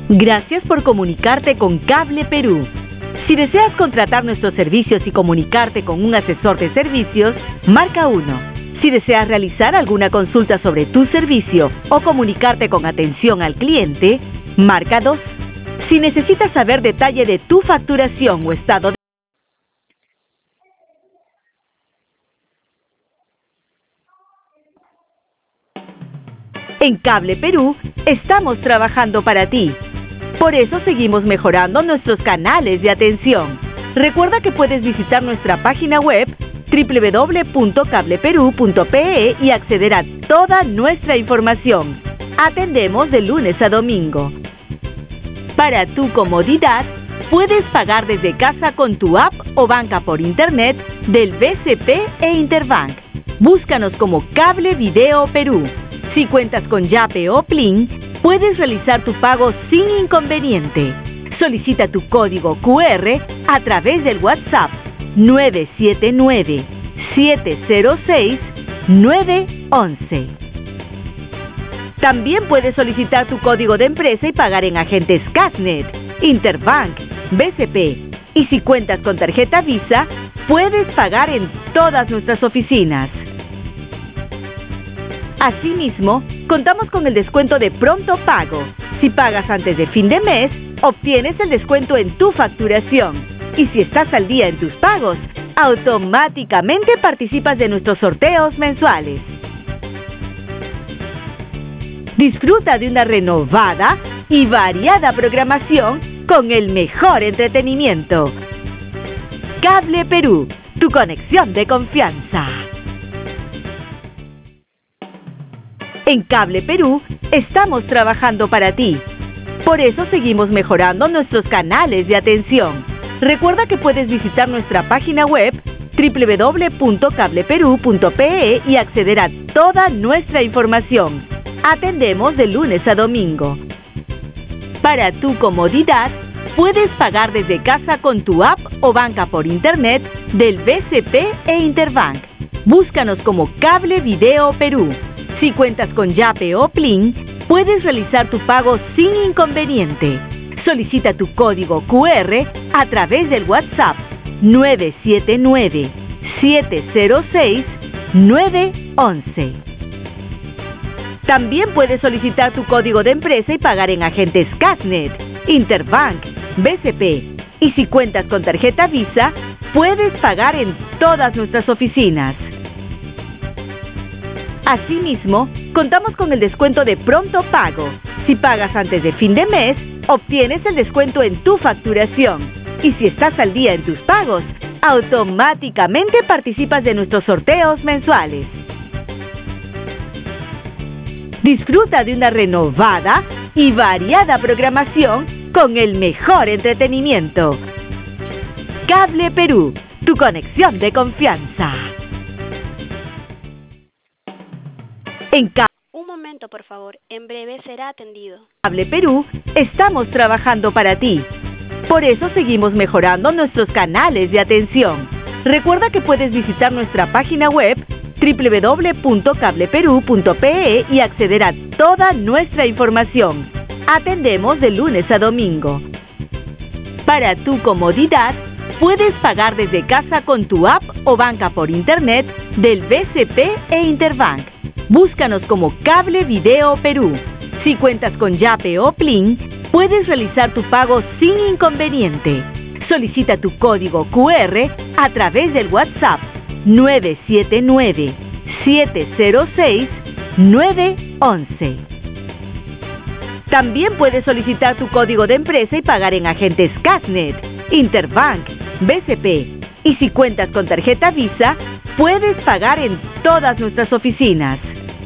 Gracias por comunicarte con Cable Perú. Si deseas contratar nuestros servicios y comunicarte con un asesor de servicios, marca 1. Si deseas realizar alguna consulta sobre tu servicio o comunicarte con atención al cliente, marca 2. Si necesitas saber detalle de tu facturación o estado de... En Cable Perú, estamos trabajando para ti. Por eso seguimos mejorando nuestros canales de atención. Recuerda que puedes visitar nuestra página web www.cableperu.pe y acceder a toda nuestra información. Atendemos de lunes a domingo. Para tu comodidad, puedes pagar desde casa con tu app o banca por internet del BCP e Interbank. Búscanos como Cable Video Perú. Si cuentas con Yape o Plin, puedes realizar tu pago sin inconveniente. Solicita tu código QR a través del WhatsApp 979-706-911. También puedes solicitar tu código de empresa y pagar en agentes Casnet, Interbank, BCP. Y si cuentas con tarjeta Visa, puedes pagar en todas nuestras oficinas. Asimismo, contamos con el descuento de pronto pago. Si pagas antes de fin de mes, obtienes el descuento en tu facturación. Y si estás al día en tus pagos, automáticamente participas de nuestros sorteos mensuales. Disfruta de una renovada y variada programación con el mejor entretenimiento. Cable Perú, tu conexión de confianza. En Cable Perú, estamos trabajando para ti. Por eso seguimos mejorando nuestros canales de atención. Recuerda que puedes visitar nuestra página web www.cableperu.pe y acceder a toda nuestra información. Atendemos de lunes a domingo. Para tu comodidad, puedes pagar desde casa con tu app o banca por internet del BCP e Interbank. Búscanos como Cable Video Perú. Si cuentas con Yape o Plin, puedes realizar tu pago sin inconveniente. Solicita tu código QR a través del WhatsApp 979-706-911. También puedes solicitar tu código de empresa y pagar en agentes Casnet, Interbank, BCP. Y si cuentas con tarjeta Visa, puedes pagar en todas nuestras oficinas. Asimismo, contamos con el descuento de pronto pago. Si pagas antes de fin de mes, obtienes el descuento en tu facturación. Y si estás al día en tus pagos, automáticamente participas de nuestros sorteos mensuales. Disfruta de una renovada y variada programación con el mejor entretenimiento. Cable Perú, tu conexión de confianza. Un momento, por favor. En breve será atendido. Cable Perú, estamos trabajando para ti. Por eso seguimos mejorando nuestros canales de atención. Recuerda que puedes visitar nuestra página web www.cableperu.pe y acceder a toda nuestra información. Atendemos de lunes a domingo. Para tu comodidad, puedes pagar desde casa con tu app o banca por internet del BCP e Interbank. Búscanos como Cable Video Perú. Si cuentas con Yape o Plin, puedes realizar tu pago sin inconveniente. Solicita tu código QR a través del WhatsApp 979-706-911. También puedes solicitar tu código de empresa y pagar en agentes Casnet, Interbank, BCP. Y si cuentas con tarjeta Visa, puedes pagar en todas nuestras oficinas.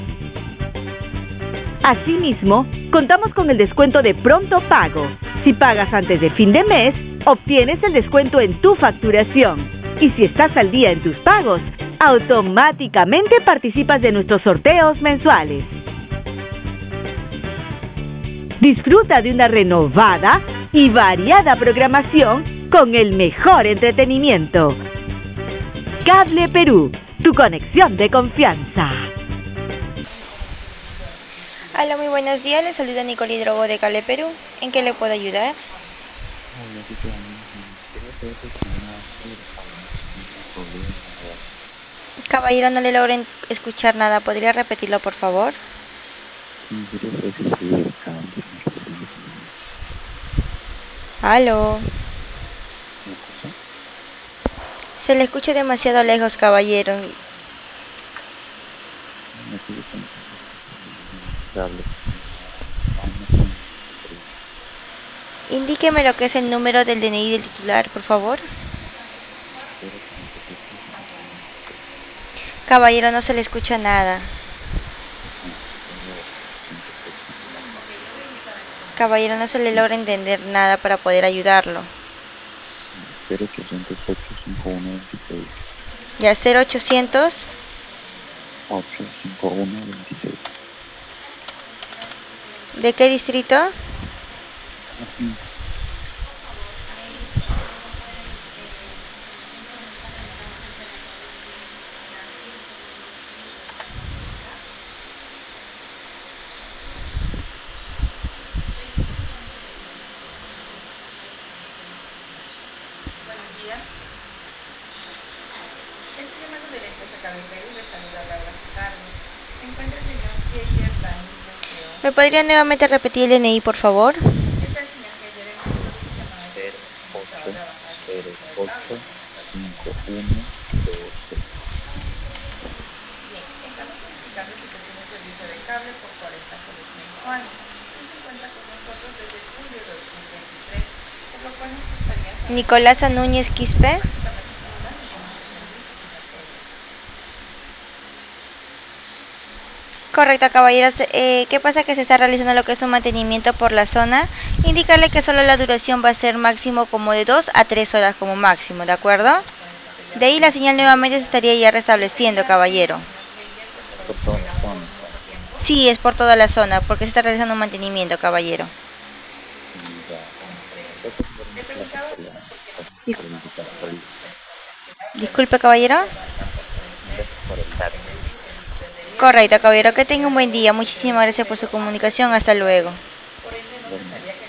Asimismo, contamos con el descuento de pronto pago. Si pagas antes de fin de mes, obtienes el descuento en tu facturación. Y si estás al día en tus pagos, automáticamente participas de nuestros sorteos mensuales. Disfruta de una renovada y variada programación con el mejor entretenimiento. Cable Perú, tu conexión de confianza. Hola, muy buenos días. Le saluda Nicole Hidrogo de Cale, Perú. ¿En qué le puedo ayudar? Hola, ¿qué tal? Quería saber si tenía sobre algún problema o algo. Caballero, no le logro escuchar nada. ¿Podría repetirlo, por favor? Sí, quería saber si se ve el cambio en el recibo. Aló. ¿Me escucha? Se le escucha demasiado lejos, caballero. Me estoy pensando que cable no tengo problema. Indíqueme lo que es el número del DNI del titular, por favor. 087-516. Caballero, no se le escucha nada. No, 087. Caballero, no se le logra entender nada para poder ayudarlo. 0808-5126. Ya, 0800. 85126. ¿De qué distrito? Ujú. ¿Me podría nuevamente repetir el DNI, por favor? 0808-5126. Nicolasa Núñez Quispe. Correcto, caballeros. ¿Qué pasa? Que se está realizando lo que es un mantenimiento por la zona. Indicarle que solo la duración va a ser máximo como de 2 a 3 horas como máximo, ¿de acuerdo? De ahí la señal nuevamente se estaría ya restableciendo, caballero. Por toda la zona, entonces. Sí, es por toda la zona, porque se está realizando un mantenimiento, caballero. Ya. Gracias por gracias por el Disculpe, caballero. gracias por el dato. Correcto, caballero. Que tenga un buen día. Muchísimas gracias por su comunicación. Hasta luego. Igualmente.